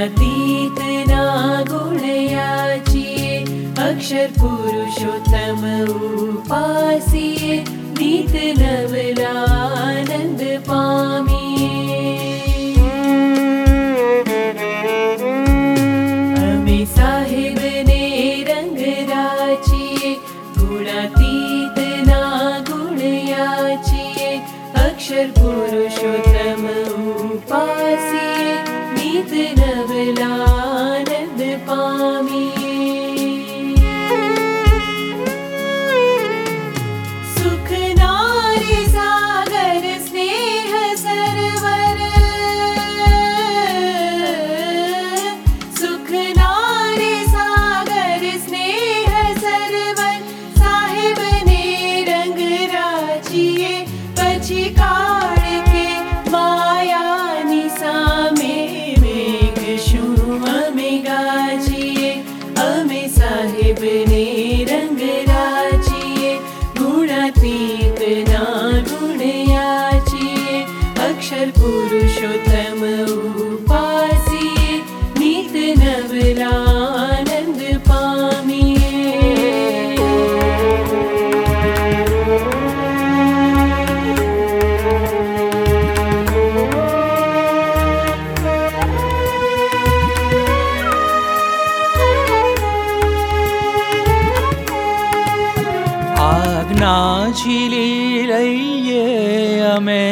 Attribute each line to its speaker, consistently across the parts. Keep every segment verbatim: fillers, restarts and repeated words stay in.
Speaker 1: गुणातीत ना गुणयाचिये अक्षर पुरुषोत्तम उपासिये नित नवलानंद पामिये। अमे साहेब ने रंग राचिये गुणातीत ना गुणयाचिये अक्षर पुरुषोत्तम उपासिये नित नवलानंद पामिये। सुख नारी सागर स्नेह सरवर सुख नारी सागर स्नेह सरवर साहेब ने रंग राचिये पछी काळ के माया निसामे मेघ शू अमे गाचिये। अमे साहेब ने रंग राचिये गुणातीत ना गुणयाचिये अक्षर पुरुषोत्तम उपासिये नित नवलानंद पामिये।
Speaker 2: आज्ञा झीली लईये अमे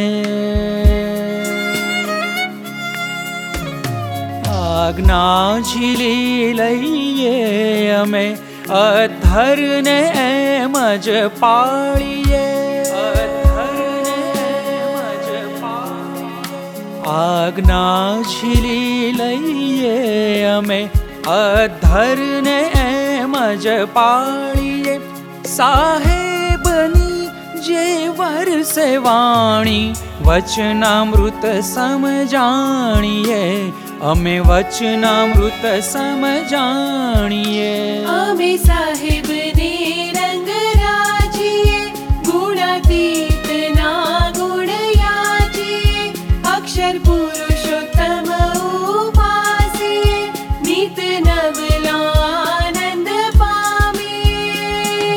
Speaker 2: आज्ञा झीली लईये अमे अधर ने एम ज पाळीये अधर ने एम ज पाळीये। आज्ञा झीली लईये अमे अधर ने एम ज पाळीये साहेबनी जे वरसे वाणी वचनामृत समजाणिये अमे वचनामृत समजाणिये।
Speaker 1: अमे साहेब ने रंग राचिये गुणातीत ना गुणयाचिये अक्षर पुरुषोत्तम उपासिये नित नवलानंद पामिये।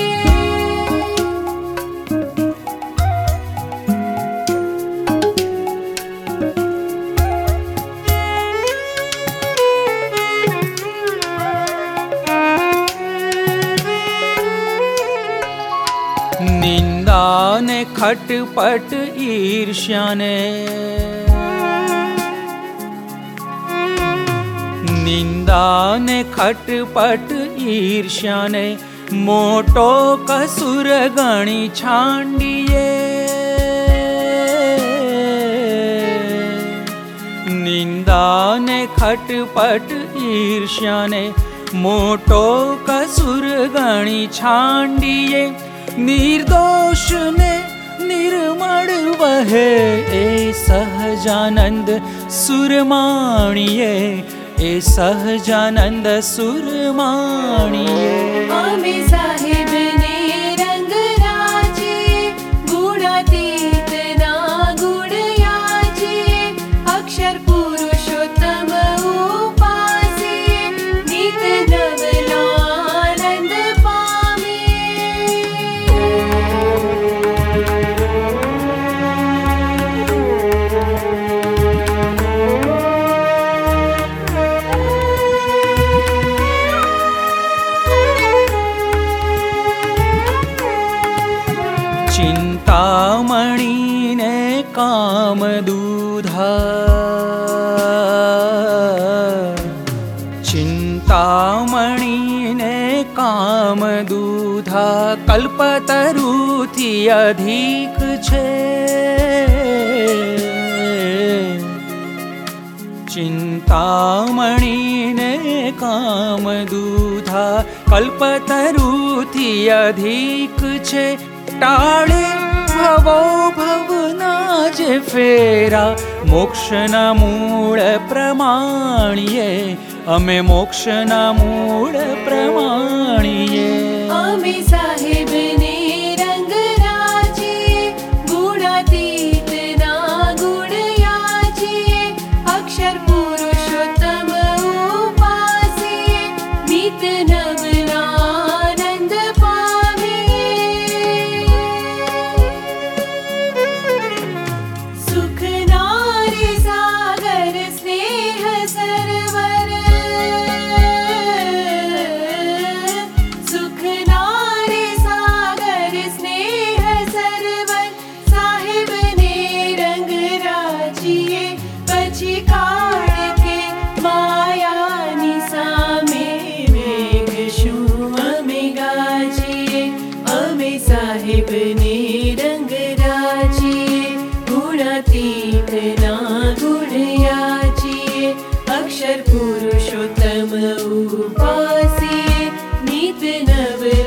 Speaker 2: निंदा ने खटपट ईर्ष्या ने निंदा ने खटपट ईर्ष्या ने मोटो कसुर गणी छांडिये निंदा ने खटपट ईर्ष्या ने मोटो कसुर गणी छांडिये निर्दोष ने निर्मल वहे ए सहजानंद सुरमाणिये ए सहजानंद सुरमाणिये।
Speaker 1: अमे साहेब ने रंग राचिये गुणातीत ना गुणयाचिये अक्षर पुरुषोत्तम उपासिये नित नवलानंद पामिये।
Speaker 2: चिंतामणि ने काम दूधा चिंतामणि ने काम दूधा कल्पतरु थी अधिक छे चिंतामणि ने काम दूधा कल्पतरु थी अधिक छे टाळे भवो भवना जे फेरा मोक्षना मूळ प्रमाणिये अमे मोक्षना मूळ प्रमाणिये।
Speaker 1: अमे साहेब ने रंग राचिये गुणातीत ना गुणयाचिये अक्षर पुरुषोत्तम साहेब ने रंग राजिए, गुणातीत ना गुण याचिए, अक्षर पुरुषोत्तम उपासिए, नित नव